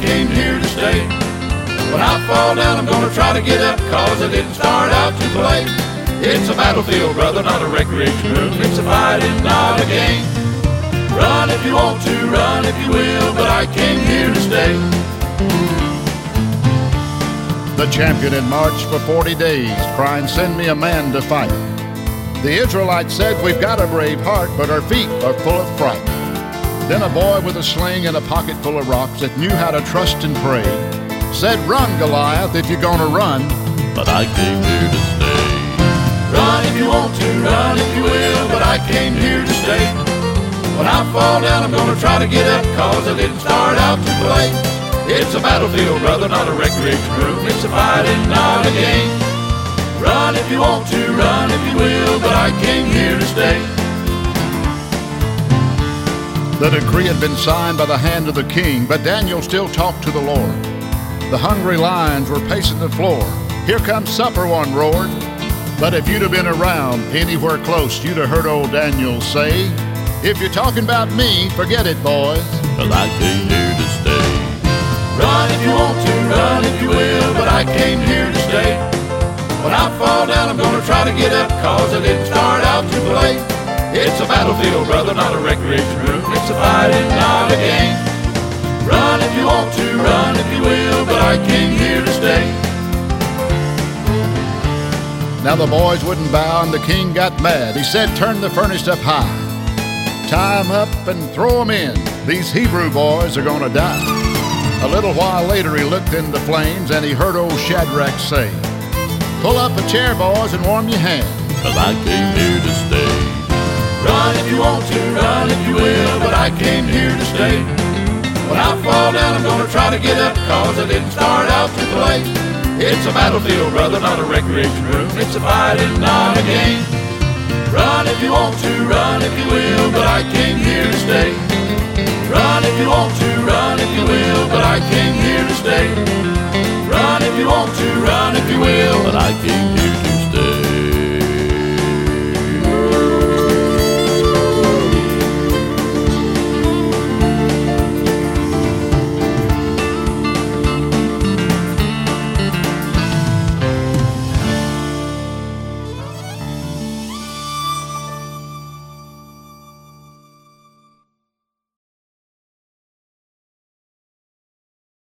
came here to stay. When I fall down, I'm gonna try to get up, cause I didn't start out to play. It's a battlefield, brother, not a recreation room. It's a fighting, not a game. Run if you want to, run if you will, but I came here to stay. The champion had marched for 40 days, crying, "Send me a man to fight." The Israelites said, "We've got a brave heart, but our feet are full of fright." Then a boy with a sling and a pocket full of rocks that knew how to trust and pray said, "Run, Goliath, if you're gonna run, but I came here to stay." Run if you want to, run if you will, but I came here to stay. When I fall down, I'm gonna try to get up, cause I didn't start out to play. It's a battlefield, brother, not a recreation room. It's a fighting, not a game. Run if you want to, run if you will, but I came here to stay. The decree had been signed by the hand of the king, but Daniel still talked to the Lord. The hungry lions were pacing the floor. "Here comes supper," one roared. But if you'd have been around anywhere close, you'd have heard old Daniel say, "If you're talking about me, forget it, boys, but I came here to stay." Run if you want to, run if you will, but I came here to stay. When I fall down, I'm gonna try to get up, cause I didn't start out to play. It's a battlefield, brother, not a recreation room. It's a fighting, not a game. Run if you want to, run if you will, but I came here to stay. Now the boys wouldn't bow, and the king got mad. He said, "Turn the furnace up high. Tie 'em up and throw 'em in. These Hebrew boys are gonna die." A little while later he looked into the flames, and he heard old Shadrach say, "Pull up a chair, boys, and warm your hands, but I came here to stay." Run if you want to, run if you will, but I came here to stay. When I fall down, I'm gonna try to get up, cause I didn't start out to play. It's a battlefield, brother, not a recreation room. It's a fighting, not a game. Run if you want to, run if you will, but I came here to stay. Run if you want to, run if you will, but I came here to stay. Run if you want to, run if you will, but I came here